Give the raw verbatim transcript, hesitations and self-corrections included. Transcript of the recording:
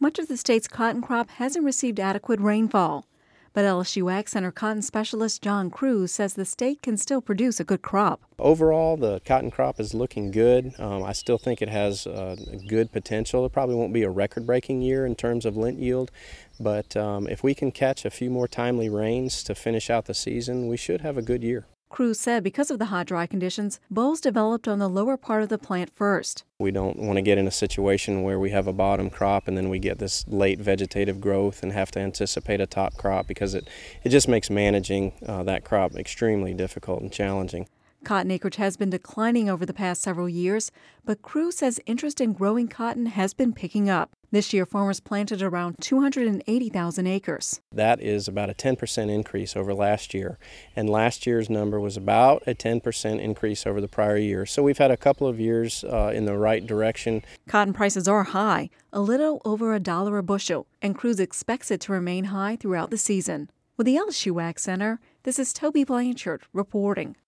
Much of the state's cotton crop hasn't received adequate rainfall. But L S U Ag Center cotton specialist John Cruz says the state can still produce a good crop. Overall, the cotton crop is looking good. Um, I still think it has uh, good potential. It probably won't be a record-breaking year in terms of lint yield, but um, if we can catch a few more timely rains to finish out the season, we should have a good year. Cruz said because of the hot, dry conditions, bolls developed on the lower part of the plant first. We don't want to get in a situation where we have a bottom crop and then we get this late vegetative growth and have to anticipate a top crop, because it, it just makes managing uh, that crop extremely difficult and challenging. Cotton acreage has been declining over the past several years, but Cruz says interest in growing cotton has been picking up. This year, farmers planted around two hundred eighty thousand acres. That is about a ten percent increase over last year, and last year's number was about a ten percent increase over the prior year. So we've had a couple of years uh, in the right direction. Cotton prices are high, a little over a dollar a bushel, and Cruz expects it to remain high throughout the season. With the L S U Ag Center, this is Toby Blanchard reporting.